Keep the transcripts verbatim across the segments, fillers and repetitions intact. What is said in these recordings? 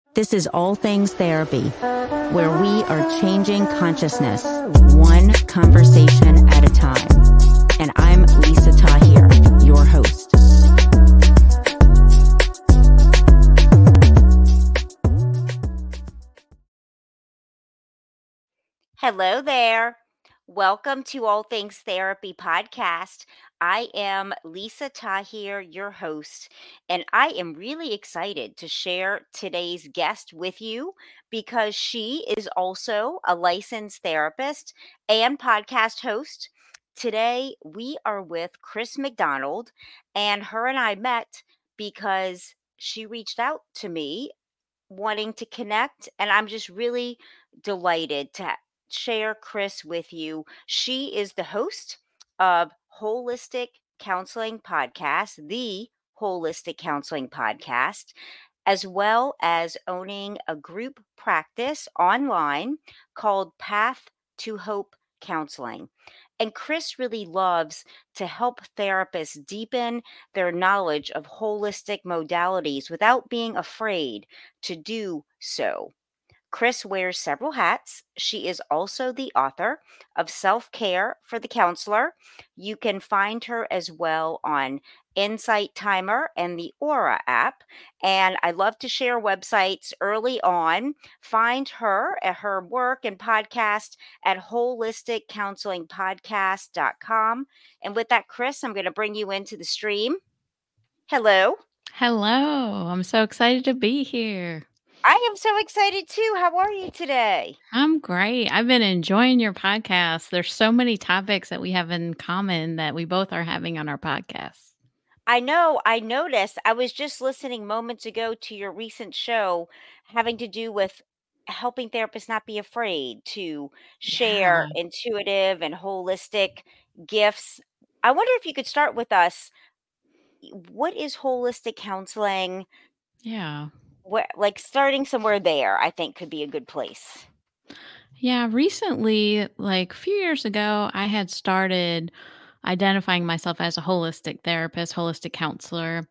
This is All Things Therapy, where we are changing consciousness one conversation at a time. And I'm Lisa Tahir, your host. Hello there. Welcome to All Things Therapy podcast. I am Lisa Tahir, your host, and I am really excited to share today's guest with you because she is also a licensed therapist and podcast host. Today, we are with Chris McDonald, and her and I met because she reached out to me wanting to connect, and I'm just really delighted to share Chris with you. She is the host of Holistic Counseling Podcast, the Holistic Counseling Podcast, as well as owning a group practice online called Path to Hope Counseling. And Chris really loves to help therapists deepen their knowledge of holistic modalities without being afraid to do so. Chris wears several hats. She is also the author of Self Care for the Counselor. You can find her as well on Insight Timer and the Aura app. And I love to share websites early on. Find her at her work and podcast at holistic counseling podcast dot com. And with that, Chris, I'm going to bring you into the stream. Hello. Hello. I'm so excited to be here. I am so excited too. How are you today? I'm great. I've been enjoying your podcast. There's so many topics that we have in common that we both are having on our podcast. I know. I noticed. I was just listening moments ago to your recent show having to do with helping therapists not be afraid to share Yeah. intuitive and holistic gifts. I wonder if you could start with us. What is holistic counseling? Yeah. What, like starting somewhere there, I think could be a good place. Yeah. Recently, like a few years ago, I had started identifying myself as a holistic therapist, holistic counselor.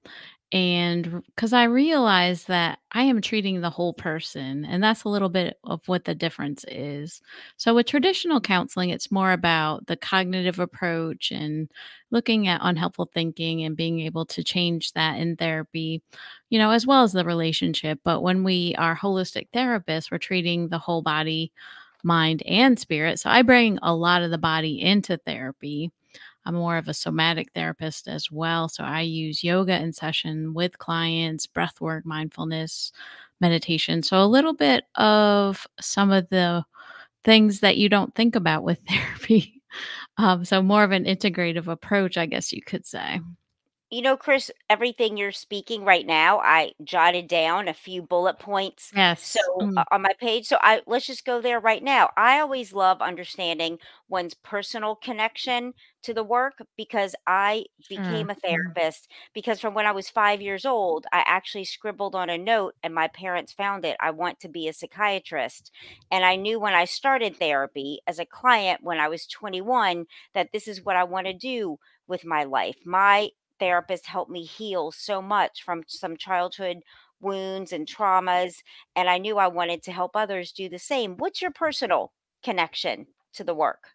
And because I realized that I am treating the whole person, and that's a little bit of what the difference is. So, with traditional counseling, it's more about the cognitive approach and looking at unhelpful thinking and being able to change that in therapy, you know, as well as the relationship. But when we are holistic therapists, we're treating the whole body, mind, and spirit. So, I bring a lot of the body into therapy. I'm more of a somatic therapist as well. So I use yoga in session with clients, breath work, mindfulness, meditation. So a little bit of some of the things that you don't think about with therapy. Um, so more of an integrative approach, I guess you could say. You know, Chris, everything you're speaking right now, I jotted down a few bullet points. So Yes. uh, Mm, on my page, so I let's just go there right now. I always love understanding one's personal connection to the work because I became sure. a Mm. therapist because from when I was five years old, I actually scribbled on a note and my parents found it. I want to be a psychiatrist. And I knew when I started therapy as a client when I was twenty-one that this is what I want to do with my life. My therapist helped me heal so much from some childhood wounds and traumas. And I knew I wanted to help others do the same. What's your personal connection to the work?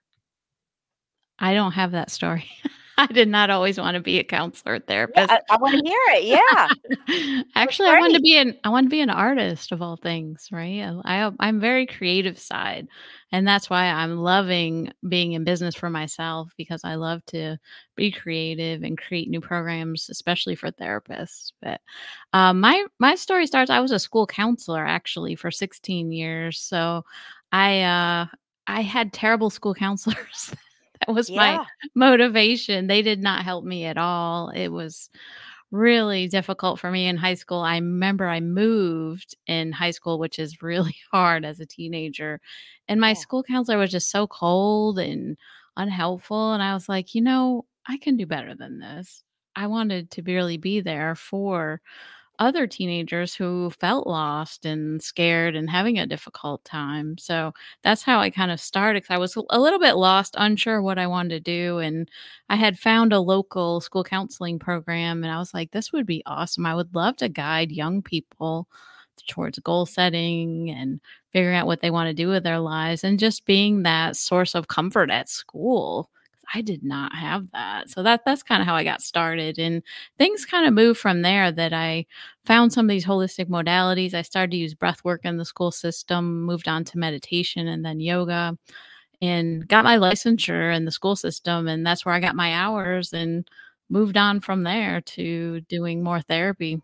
I don't have that story. I did not always want to be a counselor or Yeah, therapist. I, I want to hear it. Yeah, that's Actually, I wanted to great. be an I want to be an artist of all things, right? I, I I'm very creative side, and that's why I'm loving being in business for myself because I love to be creative and create new programs, especially for therapists. But um, my my story starts. I was a school counselor actually for sixteen years, so I uh, I had terrible school counselors. That was my Yeah. motivation. They did not help me at all. It was really difficult for me in high school. I remember I moved in high school, which is really hard as a teenager. And my Yeah. school counselor was just so cold and unhelpful. And I was like, you know, I can do better than this. I wanted to really be there for other teenagers who felt lost and scared and having a difficult time. So that's how I kind of started 'cause I was a little bit lost, unsure what I wanted to do. And I had found a local school counseling program and I was like, this would be awesome. I would love to guide young people towards goal setting and figuring out what they want to do with their lives and just being that source of comfort at school. I did not have that. So that that's kind of how I got started, and things kind of moved from there. That I found some of these holistic modalities. I started to use breath work in the school system, moved on to meditation and then yoga, and got my licensure in the school system, and that's where I got my hours and moved on from there to doing more therapy.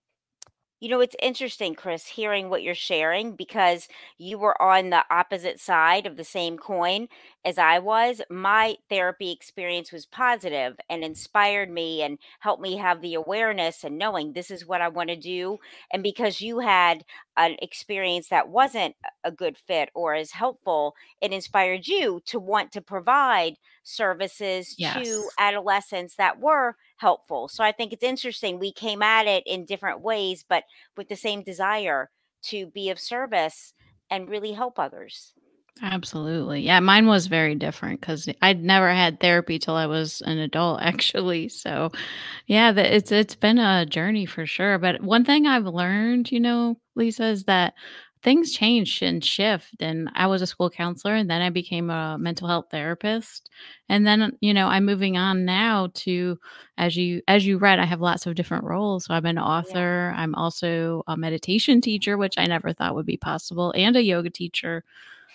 You know, it's interesting, Chris, hearing what you're sharing because you were on the opposite side of the same coin as I was. My therapy experience was positive and inspired me and helped me have the awareness and knowing this is what I want to do. And because you had an experience that wasn't a good fit or as helpful, it inspired you to want to provide services to Yes, adolescents that were helpful. So I think it's interesting. We came at it in different ways, but with the same desire to be of service and really help others. absolutely. Yeah, mine was very different because I'd never had therapy till I was an adult, actually. So yeah, the it's it's been a journey for sure, but one thing I've learned, you know, Lisa, is that things change and shift, and I was a school counselor, and then I became a mental health therapist, and then, you know, I'm moving on now to as you as you read, I have lots of different roles, so I'm an Yeah. author, I'm also a meditation teacher, which I never thought would be possible, and a yoga teacher.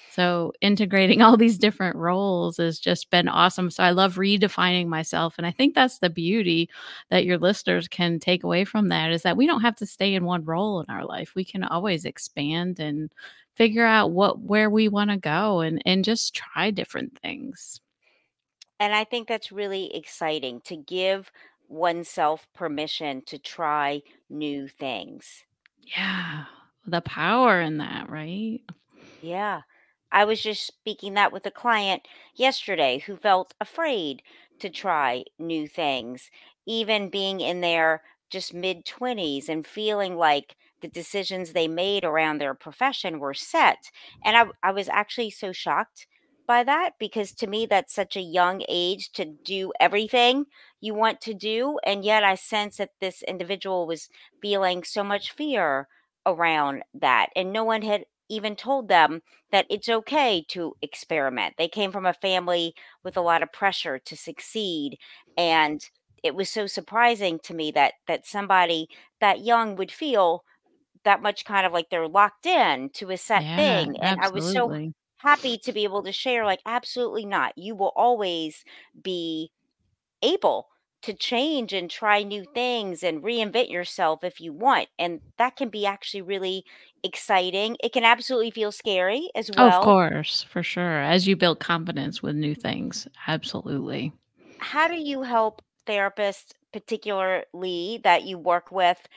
So integrating all these different roles has just been awesome. So I love redefining myself. And I think that's the beauty that your listeners can take away from that is that we don't have to stay in one role in our life. We can always expand and figure out what where we want to go and and just try different things. And I think that's really exciting to give oneself permission to try new things. Yeah. The power in that, right? Yeah. I was just speaking that with a client yesterday who felt afraid to try new things, even being in their just mid twenties and feeling like the decisions they made around their profession were set. And I, I was actually so shocked by that because to me, that's such a young age to do everything you want to do. And yet I sense that this individual was feeling so much fear around that. And no one had even told them that it's okay to experiment. They came from a family with a lot of pressure to succeed, and it was so surprising to me that that somebody that young would feel that much kind of like they're locked in to a set Yeah, thing. And I was so absolutely. happy to be able to share like absolutely not. You will always be able to change and try new things and reinvent yourself if you want. And that can be actually really exciting. It can absolutely feel scary as Of well. course, for sure. As you build confidence with new things. Absolutely. How do you help therapists, particularly that you work with,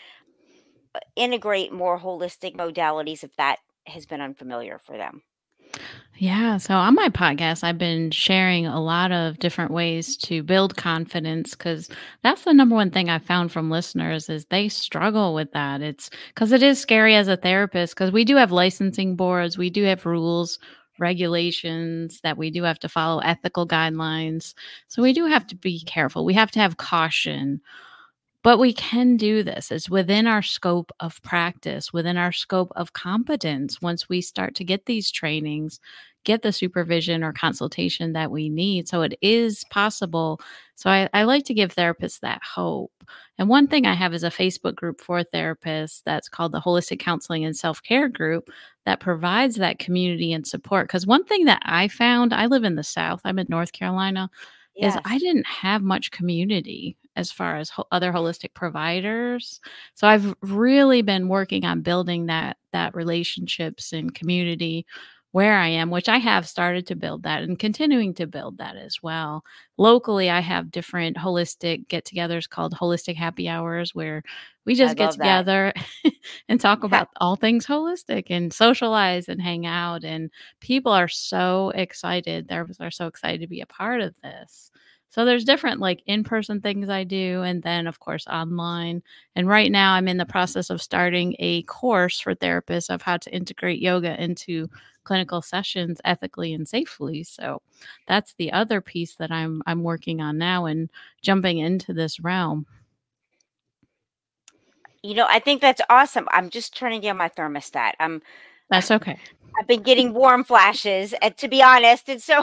integrate more holistic modalities if that has been unfamiliar for them? Yeah. So on my podcast, I've been sharing a lot of different ways to build confidence because that's the number one thing I found from listeners is they struggle with that. It's because it is scary as a therapist because we do have licensing boards, we do have rules, regulations that we do have to follow, ethical guidelines. So we do have to be careful. We have to have caution, but we can do this. It's within our scope of practice, within our scope of competence. Once we start to get these trainings, get the supervision or consultation that we need. So it is possible. So I, I like to give therapists that hope. And one thing I have is a Facebook group for therapists that's called the Holistic Counseling and Self Care Group that provides that community and support. Because one thing that I found, I live in the South, I'm in North Carolina, is I Yes. didn't have much community as far as ho other holistic providers. So I've really been working on building that that relationships and community where I am, which I have started to build that and continuing to build that as well. Locally, I have different holistic get-togethers called holistic happy hours where we I just get love that. together and talk about all things holistic and socialize and hang out, and people are so excited. Therapists are so excited to be a part of this. So there's different like in-person things I do and then of course online. And right now I'm in the process of starting a course for therapists of how to integrate yoga into clinical sessions ethically and safely. So that's the other piece that I'm I'm working on now and jumping into this realm. You know, I think that's awesome. I'm just turning down my thermostat. I'm That's okay. I've been getting warm flashes, and to be honest, and so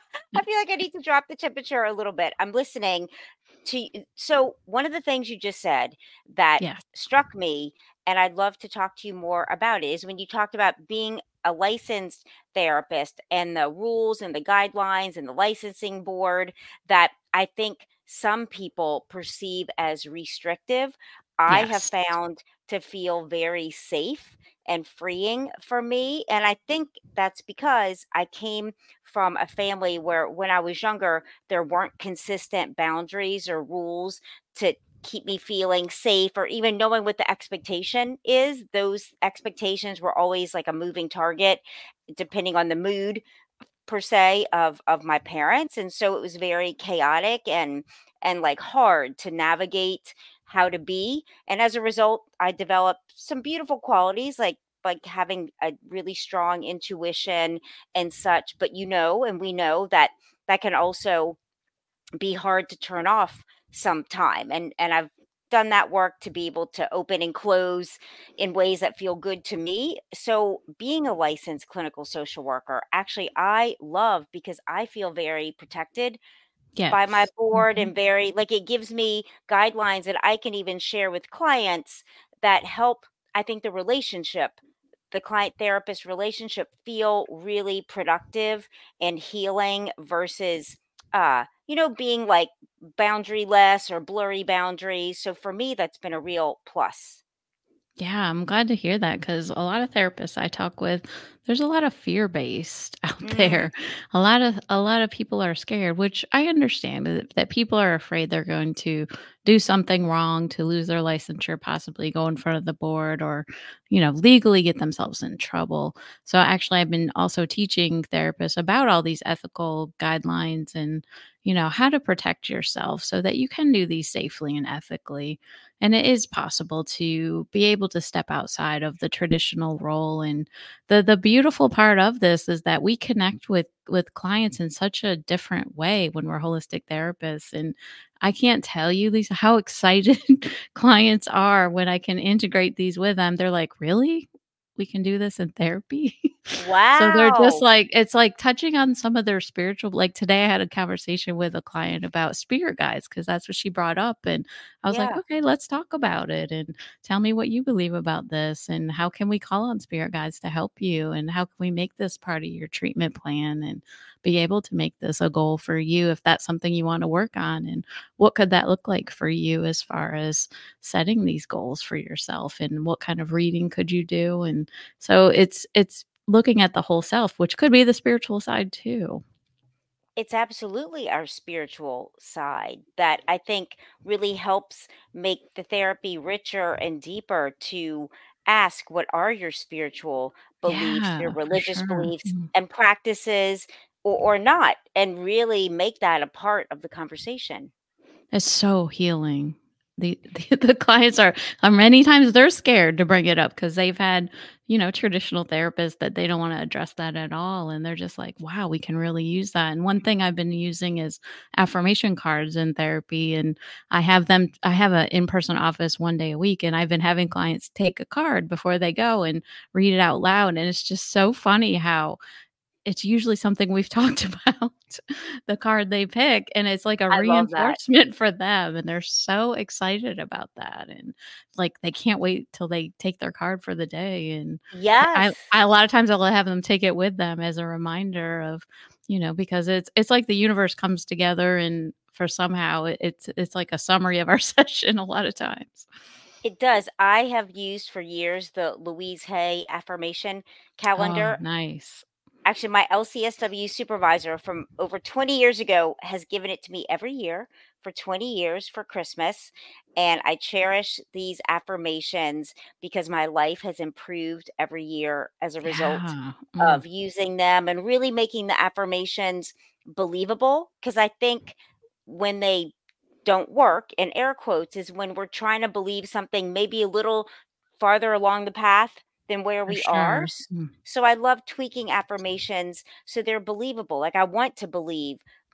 I feel like I need to drop the temperature a little bit. I'm listening to y so one of the things you just said that Yes. struck me, and I'd love to talk to you more about it, is when you talked about being a licensed therapist and the rules and the guidelines and the licensing board that I think some people perceive as restrictive. I have Yes. found to feel very safe and freeing for me, and I think that's because I came from a family where when I was younger, there weren't consistent boundaries or rules to keep me feeling safe or even knowing what the expectation is. Those expectations were always like a moving target depending on the mood per se of of my parents, and so it was very chaotic and and like hard to navigate how to be. And as a result, I developed some beautiful qualities like like having a really strong intuition and such, but you know, and we know that that can also be hard to turn off sometime, and and I've done that work to be able to open and close in ways that feel good to me. So being a licensed clinical social worker, actually I love because I feel very protected by my Yes. board Mhm. and very like it gives me guidelines that I can even share with clients that help I think the relationship the client therapist relationship feel really productive and healing versus uh you know being like boundaryless or blurry boundaries. So for me that's been a real plus. Yeah, I'm glad to hear that because a lot of therapists I talk with, there's a lot of fear based out Mm, there. A lot of a lot of people are scared, which I understand that, that people are afraid they're going to do something wrong, to lose their licensure, possibly go in front of the board or, you know, legally get themselves in trouble. So actually I've been also teaching therapists about all these ethical guidelines and, you know, how to protect yourself so that you can do these safely and ethically, and it is possible to be able to step outside of the traditional role. And the the beautiful part of this is that we connect with with clients in such a different way when we're holistic therapists. And I can't tell you, Lisa, how excited clients are when I can integrate these with them. They're like, really? We can do this in therapy? So they're just wow. like, it's like touching on some of their spiritual, like today I had a conversation with a client about spirit guides because that's what she brought up. And I was like, Yeah. okay, let's talk about it and tell me what you believe about this and how can we call on spirit guides to help you and how can we make this part of your treatment plan and be able to make this a goal for you if that's something you want to work on, and what could that look like for you as far as setting these goals for yourself and what kind of reading could you do. And so it's it's looking at the whole self, which could be the spiritual side too. It's absolutely our spiritual side that I think really helps make the therapy richer and deeper to ask what are your spiritual beliefs, your Yeah, for religious sure. beliefs Mm. and practices or, or not, and really make that a part of the conversation. It's so healing. The the the clients are uh, many times they're scared to bring it up because 'cause they've had, you know, traditional therapists that they don't wanna address that at all, and they're just like, "Wow, we can really use that." And one thing I've been using is affirmation cards in therapy, and I have them I have a in-person office one day a week, and I've been having clients take a card before they go and read it out loud, and it's just so funny how it's usually something we've talked about, the card they pick, and it's like a I love that. reinforcement for them, and they're so excited about that, and, like, they can't wait till they take their card for the day, and I I Yes. I a lot of times I'll have them take it with them as a reminder of, you know, because it's it's like the universe comes together, and for somehow it it's it's like a summary of our session a lot of times. It does. I have used for years the Louise Hay affirmation Oh, calendar. nice. Actually, my L C S W supervisor from over twenty years ago has given it to me every year for twenty years for Christmas. And I cherish these affirmations because my life has improved every year as a result Yeah. Mm, of using them and really making the affirmations believable. Because I think when they don't work, in air quotes, is when we're trying to believe something maybe a little farther along the path than where for we are. sure. Mm, So I love tweaking affirmations so they're believable. Like I want to believe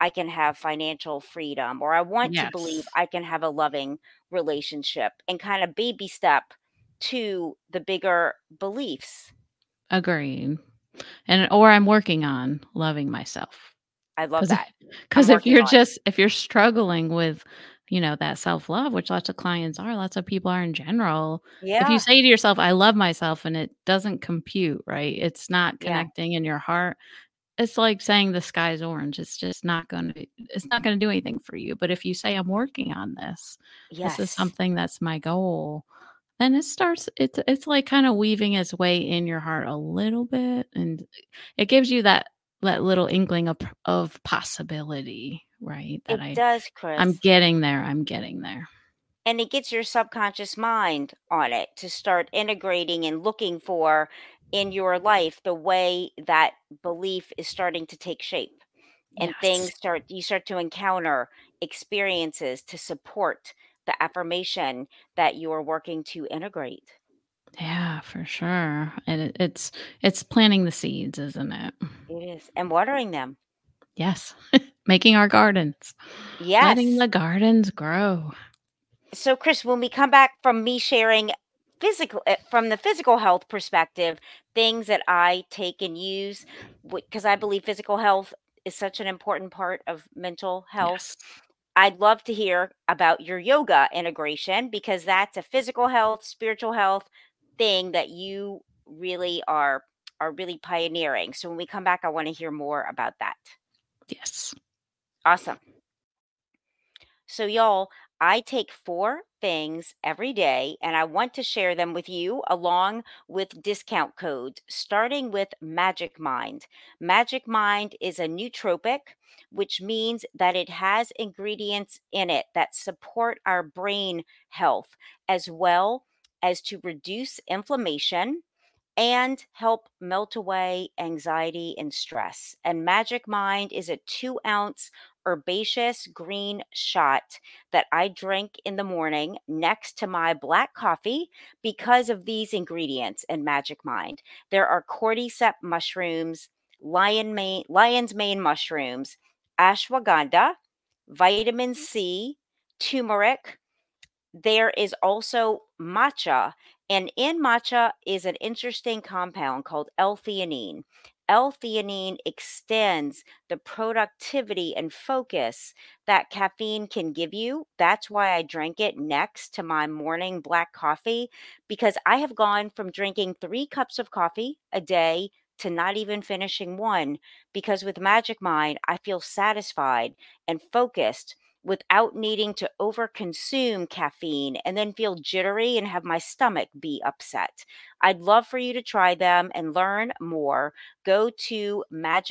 I can have financial freedom, or I want to believe Yes. I can have a loving relationship, and kind of baby step to the bigger beliefs. Agreed. And or I'm working on loving myself. I love 'Cause that. I'm 'cause if working you're on. just if you're struggling with, you know, that self-love, which lots of clients are, lots of people are in general, if you Yeah, say to yourself, "I love myself," and it doesn't compute, right? It's not yeah, connecting in your heart. It's like saying the sky's orange. It's just not gonna it's not gonna do anything for you. But if you say, "I'm working on this. This is yes. something that's my goal," then it starts it's it's like kinda weaving its way in your heart a little bit, and it gives you that that little inkling of of possibility, right? That It I does, I'm Chris. getting there, I'm getting there. And it gets your subconscious mind on it to start integrating and looking for in your life the way that belief is starting to take shape, and Yes. things start you start to encounter experiences to support the affirmation that you are working to integrate. Yeah, for sure. And it it's it's planting the seeds, isn't it? It is. And watering them. Yes. Making our gardens. Letting Yes. the gardens grow. So, Chris, when we come back from me sharing physical, uh, from the physical health perspective, things that I take and use, because I believe physical health is such an important part of mental health. Yes. I'd love to hear about your yoga integration, because that's a physical health, spiritual health thing that you really are are really pioneering. So when we come back, I want to hear more about that. Yes. Awesome. So, y'all, I take four things every day and I want to share them with you along with discount codes, starting with Magic Mind. Magic Mind is a nootropic, which means that it has ingredients in it that support our brain health as well as to reduce inflammation and help melt away anxiety and stress. And Magic Mind is a two ounce herbaceous green shot that I drink in the morning next to my black coffee because of these ingredients in Magic Mind. There are cordyceps mushrooms, lion mane, lion's mane mushrooms, ashwagandha, vitamin C, turmeric, there is also matcha, and in matcha is an interesting compound called L-theanine. L-theanine extends the productivity and focus that caffeine can give you. That's why I drink it next to my morning black coffee, because I have gone from drinking three cups of coffee a day to not even finishing one, because with Magic Mind, I feel satisfied and focused without needing to overconsume caffeine and then feel jittery and have my stomach be upset. I'd love for you to try them and learn more. Go to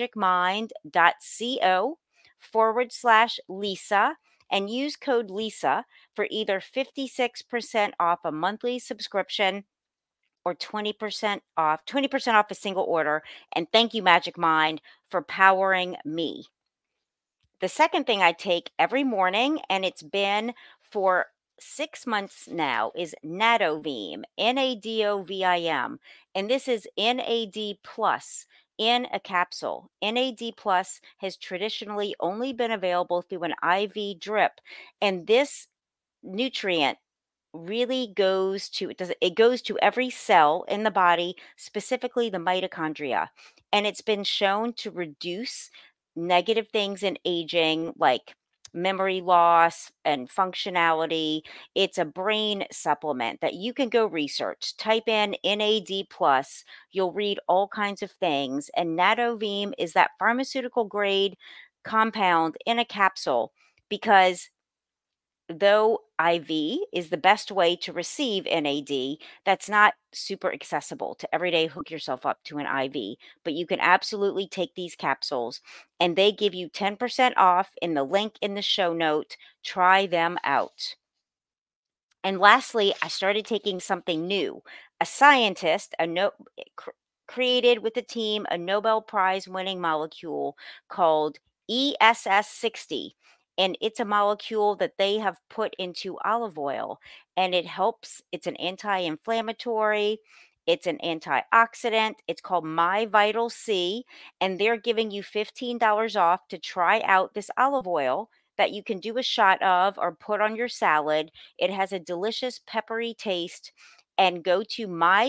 magicmind.co forward slash Lisa and use code Lisa for either fifty-six percent off a monthly subscription or twenty percent off, twenty percent off a single order. And thank you, Magic Mind, for powering me. The second thing I take every morning, and it's been for six months now, is Nadovim, N A D O V I M. And this is N A D plus in a capsule. N A D plus has traditionally only been available through an I V drip. And this nutrient really goes to it does it goes to every cell in the body, specifically the mitochondria, and it's been shown to reduce negative things in aging like memory loss and functionality. It's a brain supplement that you can go research. Type in N A D plus, you'll read all kinds of things, and Nadovim is that pharmaceutical grade compound in a capsule, because though I V is the best way to receive N A D, that's not super accessible to everyday hook yourself up to an I V. But you can absolutely take these capsules and they give you ten percent off in the link in the show note. Try them out. And lastly, I started taking something new. A scientist, a no, eh, cr- created with a team a Nobel Prize winning molecule called E S S sixty. And it's a molecule that they have put into olive oil, and it helps. It's an anti inflammatory. It's an antioxidant. It's called My Vital C, and they're giving you fifteen dollars off to try out this olive oil that you can do a shot of or put on your salad. It has a delicious peppery taste. And go to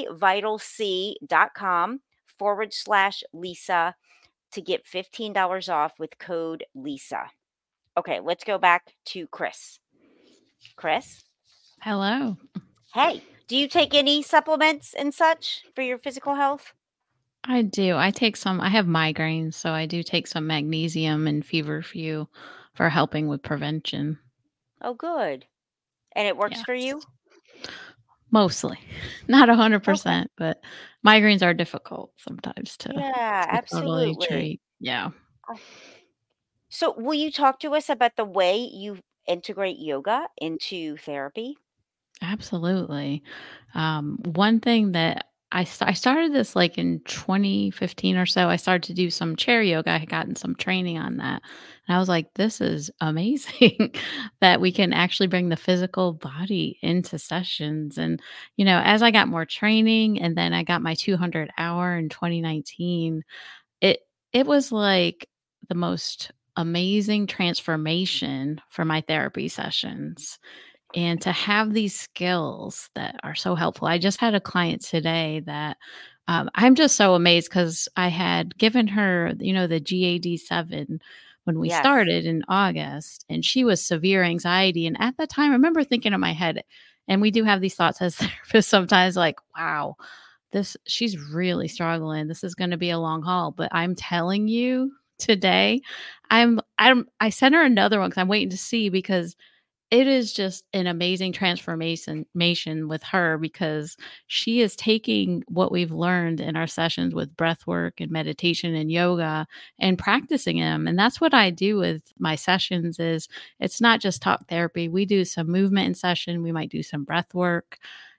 myvitalc.com forward slash Lisa to get fifteen dollars off with code Lisa. Okay, let's go back to Chris. Chris? Hello. Hey, do you take any supplements and such for your physical health? I do. I take some I have migraines, so I do take some magnesium and feverfew for helping with prevention. Oh, good. And it works for Yes. you? Mostly. Not Okay. one hundred percent, but migraines are difficult sometimes to Yeah, to totally absolutely. treat. Yeah. Uh, So, will you talk to us about the way you integrate yoga into therapy? Absolutely. Um, one thing that I st- I started this like in twenty fifteen or so. I started to do some chair yoga. I had gotten some training on that. And I was like, this is amazing that we can actually bring the physical body into sessions. And, you know, as I got more training and then I got my two hundred hour in twenty nineteen, it it was like the most amazing transformation for my therapy sessions and to have these skills that are so helpful. I just had a client today that um, I'm just so amazed because I had given her, you know, the G A D seven when we Yes. started in August, and she was severe anxiety. And at that time, I remember thinking in my head, and we do have these thoughts as therapists sometimes, like, wow, this she's really struggling. This is going to be a long haul. But I'm telling you today, I'm I'm I sent her another one because I'm waiting to see because it is just an amazing transformation mation with her because she is taking what we've learned in our sessions with breath work and meditation and yoga and practicing them. And that's what I do with my sessions is it's not just talk therapy. We do some movement in session, we might do some breath work,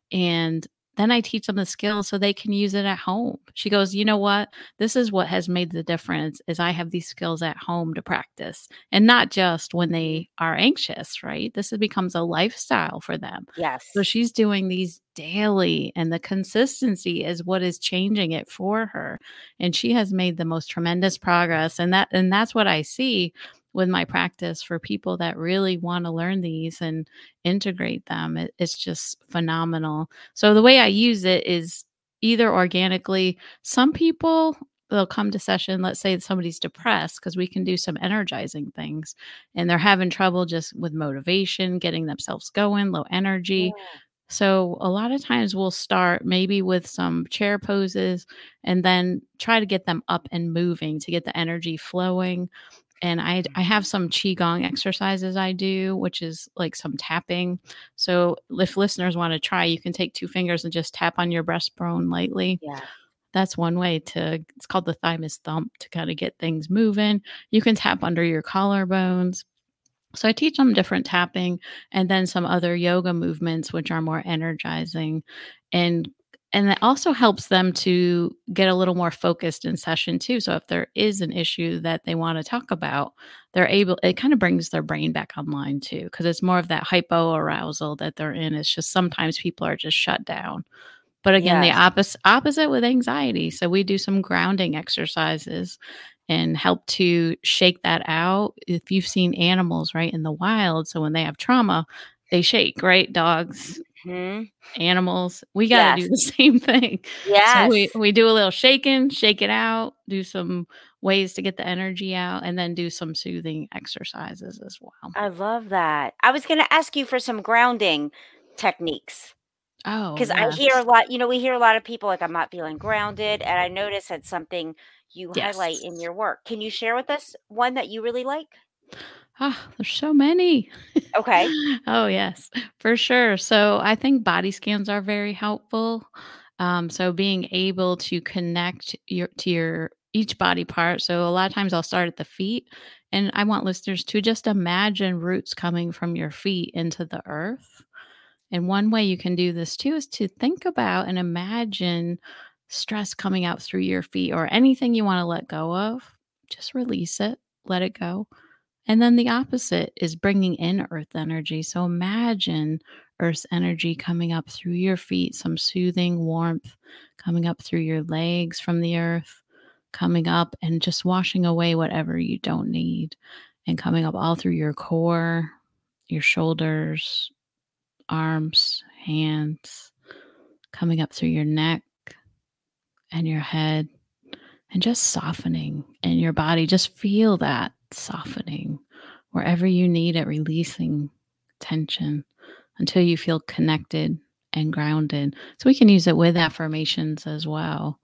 and then I teach them the skills so they can use it at home. She goes, "You know what? This is what has made the difference is I have these skills at home to practice and not just when Mhm. they are anxious, right? This is- becomes a lifestyle for them." So Yes. she's doing these daily and the consistency is what is changing it for her. And she has made the most tremendous progress and that and that's what I see with my practice for people that really want to learn these and integrate them. It, it's just phenomenal. So the way I use it is either organically, some people they'll come to session, let's say somebody's depressed because we can do some energizing things and they're having trouble just with motivation, getting themselves going, low energy. Yeah. So a lot of times we'll start maybe with some chair poses and then try to get them up and moving to get the energy flowing. And I I have some qigong exercises I do, which is like some tapping. So if listeners want to try, you can take two fingers and just tap on your breastbone lightly. Yeah. That's one way to it's called the thymus thump to kind of get things moving. You can tap under your collarbones. So I teach them different tapping and then some other yoga movements which are more energizing and and that also helps them to get a little more focused in session too. So if there is an issue that they want to talk about, they're able it kind of brings their brain back online too because it's more of that hypoarousal that they're in. It's just sometimes people are just shut down. But again, the Yes. opposite opposite with anxiety. So we do some grounding exercises and help to shake that out. If you've seen animals, right, in the wild, so when they have trauma, they shake, right? Dogs, Mhm. animals, we gotta do Yes. the same thing. So we Yes. we do a little shaking, shake it out, do some ways to get the energy out, and then do some soothing exercises as well. I love that. I was gonna ask you for some grounding techniques. Oh, 'Cause I yes. hear a lot you know, we hear a lot of people like, "I'm not feeling grounded," and I notice that's something you highlight in Yes. your work. Can you share with us one that you really like? Ah, there's so many. Okay. Oh, yes, for sure. So I think body scans are very helpful. Um, so being able to connect your to your each body part. So a lot of times I'll start at the feet, and I want listeners to just imagine roots coming from your feet into the earth. And one way you can do this too is to think about and imagine stress coming out through your feet or anything you want to let go of. Just release it, let it go. And then the opposite is bringing in earth energy. So imagine earth's energy coming up through your feet, some soothing warmth coming up through your legs from the earth, coming up and just washing away whatever you don't need, and coming up all through your core, your shoulders, arms, hands, coming up through your neck and your head, and just softening in your body. Just feel that softening wherever you need it, releasing tension until you feel connected and grounded. So we can use it with affirmations as well.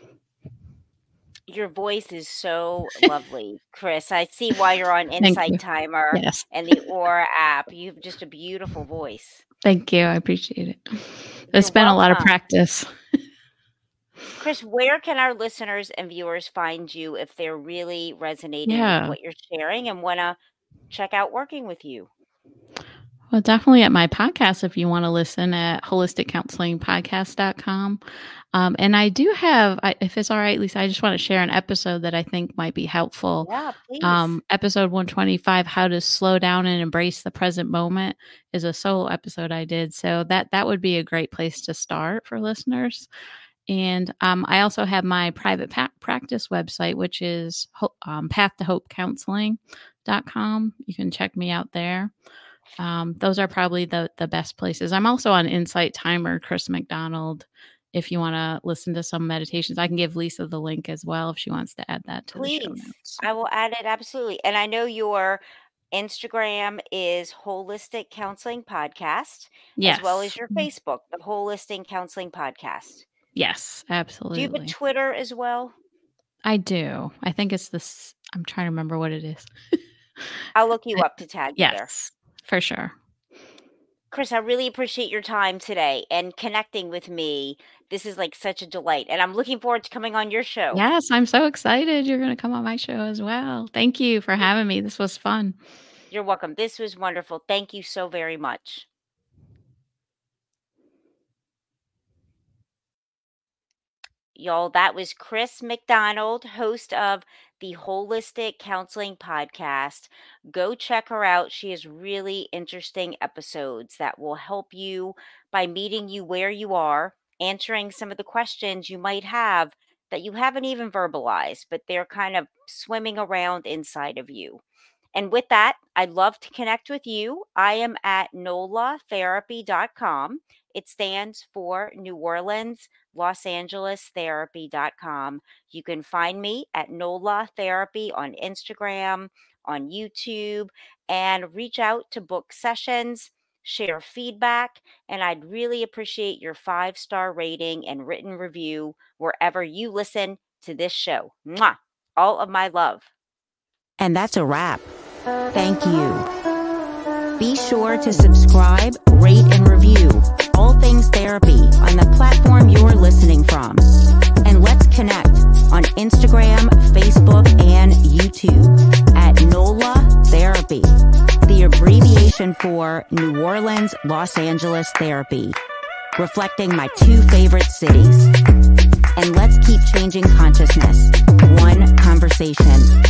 Your voice is so lovely, Chris. I see why you're on Thank Insight you. Timer Yes. and the Aura app. You have just a beautiful voice. Thank you. I appreciate it. You're It's been a lot of welcome. practice. Chris, where can our listeners and viewers find you if they're really resonating with Yeah. what you're sharing and want to check out working with you? Well, definitely at my podcast if you want to listen at holistic counseling podcast dot com. Um, and I do have, I, if it's all right, Lisa, I just want to share an episode that I think might be helpful. Yeah, please. Um, episode one twenty-five, How to Slow Down and Embrace the Present Moment, is a solo episode I did. So that that would be a great place to start for listeners. And um, I also have my private pa- practice website, which is ho- um, path to hope counseling dot com. You can check me out there. Um, those are probably the the best places. I'm also on Insight Timer, Chris McDonald. If you want to listen to some meditations, I can give Lisa the link as well if she wants to add that to the show Please. notes. I will add it absolutely. And I know your Instagram is Holistic Counseling Podcast, as well as Yes. your Facebook, the Holistic Counseling Podcast. Yes, Do you have a absolutely. Twitter as well? I do. I think it's this. I'm trying to remember what it is. I'll look you I- up to tag you there. yes, for sure. Chris, I really appreciate your time today and connecting with me. This is like such a delight, and I'm looking forward to coming on your show. Yes, I'm so excited you're going to come on my show as well. Thank you for having me. This was fun. You're welcome. This was wonderful. Thank you so very much. Y'all, that was Chris McDonald, host of the Holistic Counseling Podcast. Go check her out. She has really interesting episodes that will help you by meeting you where you are, answering some of the questions you might have that you haven't even verbalized, but they're kind of swimming around inside of you. And with that, I'd love to connect with you. I am at nola therapy dot com. It stands for New Orleans, Los Angeles Therapy dot com. You can find me at Nola Therapy on Instagram, on YouTube, and reach out to book sessions, share feedback, and I'd really appreciate your five-star rating and written review wherever you listen to this show. Mwah! All of my love. And that's a wrap. Thank you. Be sure to subscribe, rate, and review All Things Therapy on the platform you're listening from. And let's connect on Instagram, Facebook, and YouTube at NOLA Therapy, the abbreviation for New Orleans, Los Angeles Therapy, reflecting my two favorite cities. And let's keep changing consciousness, one conversation